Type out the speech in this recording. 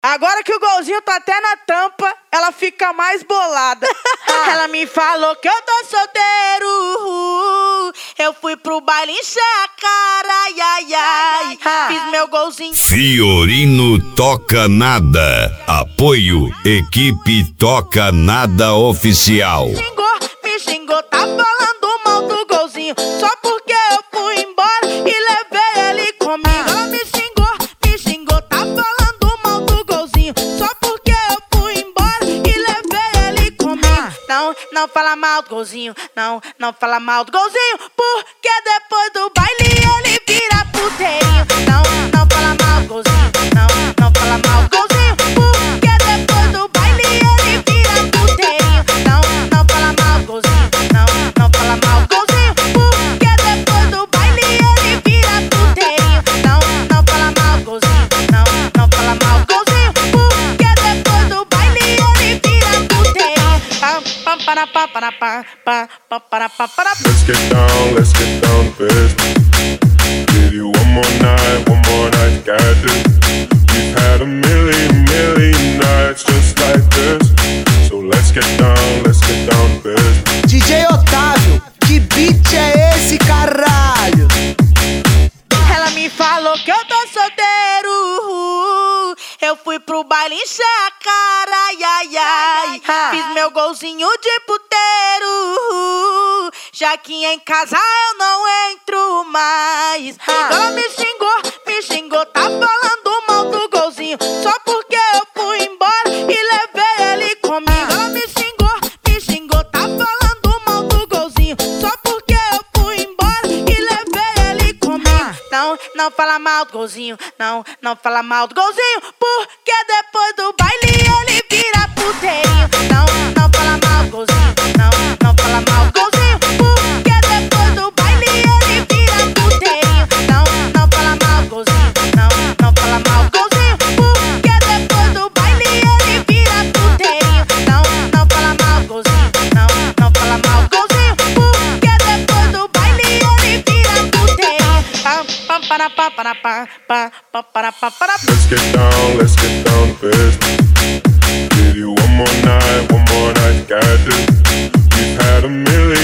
Agora que o golzinho tá até na tampa, ela fica mais bolada. Ela me falou que eu tô solteiro. Eu fui pro baile encher a cara, ai, ai, ai. Fiz meu golzinho. Fiorino Toca Nada. Apoio Equipe Toca Nada Oficial. Me xingou, tá falando mal do golzinho. Só porque eu fui embora e levei ele comigo. Ela me xingou, tá falando mal do golzinho. Só porque eu fui embora e levei ele comigo. Não fala mal do golzinho, não fala mal do golzinho. Porque depois do baile ele vira puteirinho. Não fala mal do golzinho, não fala mal do golzinho. Porque depois do baile ele vira puteirinho. Não fala mal do golzinho, não fala mal do golzinho. Porque depois do baile ele vira puteirinho. Não fala mal do golzinho, não fala mal do golzinho. Porque depois do baile ele vira puteirinho. Let's get down to business. Give you one more night, got this. We've had a million nights just like this. So let's get down to business. DJ Otávio, que beat é esse, caralho? Ela me falou que eu tô solteiro. Eu fui pro baile encher a cara, ai, ai, ai. Fiz meu golzinho de puteiro. Já que em casa eu não entro mais. Ela me xingou, tá falando mal do golzinho. Só porque eu fui embora e levei ele comigo. Ela me xingou, tá falando mal do golzinho. Só porque eu fui embora e levei ele comigo. Não fala mal do golzinho, não fala mal do golzinho. Porque depois do baile ele vira puteirinho. Não fala mal do golzinho, não fala mal do golzinho. Porque depois do baile ele vira puteirinho. Não fala mal do golzinho, não fala mal do golzinho. Porque depois do baile ele vira puteirinho. Não fala mal do golzinho, não fala mal do golzinho. Porque depois do baile ele vira puteirinho. Let's get down to business. Give you one more night, got this. We've had a million